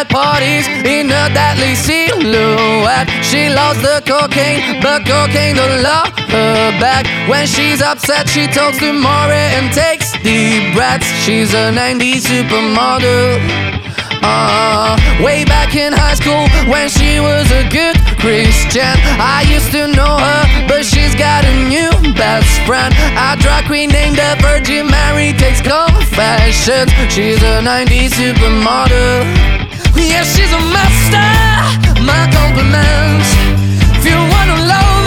at parties in a deadly silhouette. She loves the cocaine, but cocaine don't love her back. When she's upset, she talks to Maury and takes deep breaths. She's a 90s supermodel. Way back in high school when she was a good Christian, I used to know her, but she's got a new best friend. A drag queen named the Virgin Mary takes confessions. She's a 90s supermodel. Yeah, she's a master, my compliments. If you wanna love